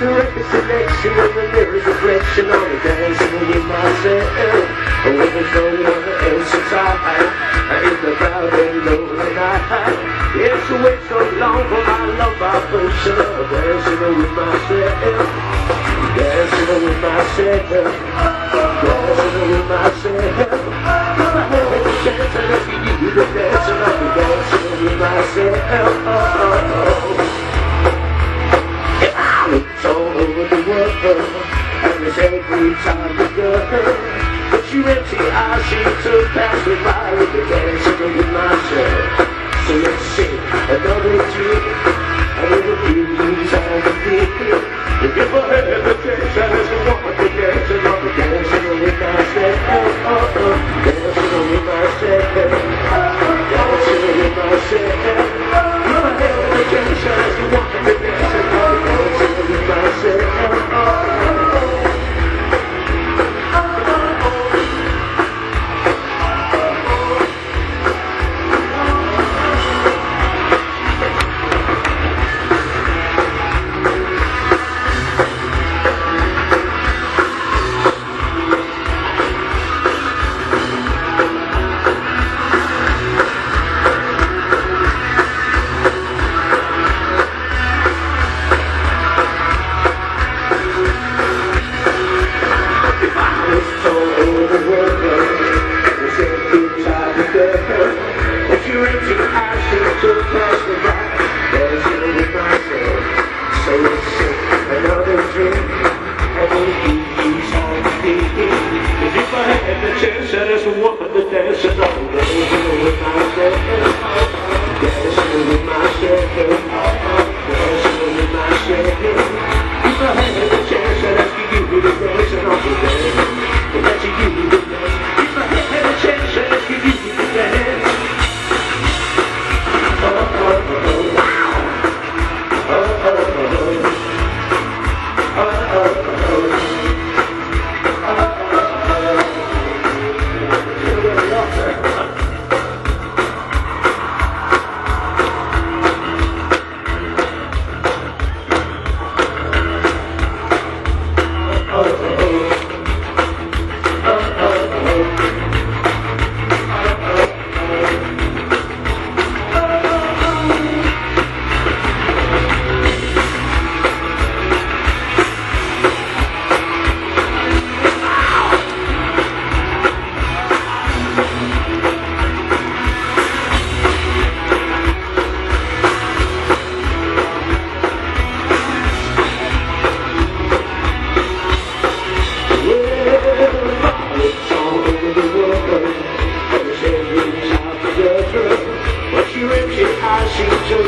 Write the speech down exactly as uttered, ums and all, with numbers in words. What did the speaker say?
the record selection and the lyric reflection on the dancing with myself. When there's no one else inside, in the crowd and lonely night. It's to wait so long for my love vibration. Dancing with myself, dancing with myself, dancing with myself. If I had a chance, I'd ask you to dance, and I'll be dancing with myself. All over the world, and it's every time we go. But you empty eyes seem to pass me by with the dancing with myself. So let's sing another tune, a little blues on the beat. If you ever had a chance, I just want to dance, and I'll be dancing with myself. Oh, oh, oh. Dancing with myself, dancing with myself. If I had a chance, I just want to dance, and I'll be dancing with myself. She